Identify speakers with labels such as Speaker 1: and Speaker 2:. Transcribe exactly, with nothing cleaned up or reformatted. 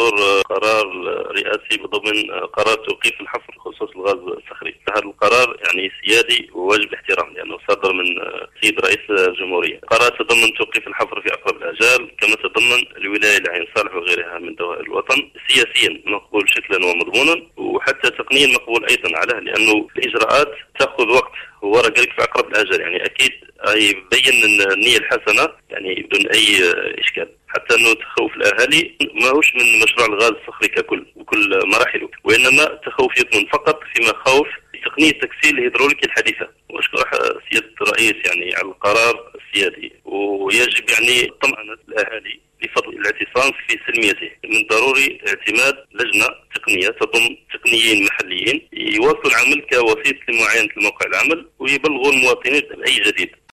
Speaker 1: صدور قرار رئاسي بضمن قرار توقيف الحفر بخصوص الغاز الصخري. هذا القرار يعني سيادي وواجب الاحترام لأنه صدر من سيد رئيس الجمهورية. قرار تضمن توقيف الحفر في أقرب الآجال، كما تضمن الولاية لعين صالح وغيرها من دوائر الوطن. سياسيا مقبول شكلا ومضمونا، وحتى تقنيا مقبول أيضا عليه، لأنه الإجراءات تأخذ وقت ورا قالك في أقرب الآجال. يعني أكيد يبين النية الحسنة يعني بدون أي إشكال، حتى أنه تخوف الأهالي ما هوش من مشروع الغاز الصخري ككل وكل مراحله، وإنما تخوف يكمن فقط فيما خوف تقنية تكسير الهيدروليكي الحديثة. وأشكر سيادة الرئيس يعني على القرار السيادي، ويجب يعني طمأنة الأهالي لفضل الاعتصام في سلميته. من الضروري اعتماد لجنة تقنية تضم تقنيين محليين يواصلوا العمل كوسيط لمعاينة الموقع العمل ويبلغوا المواطنين بأي جديد.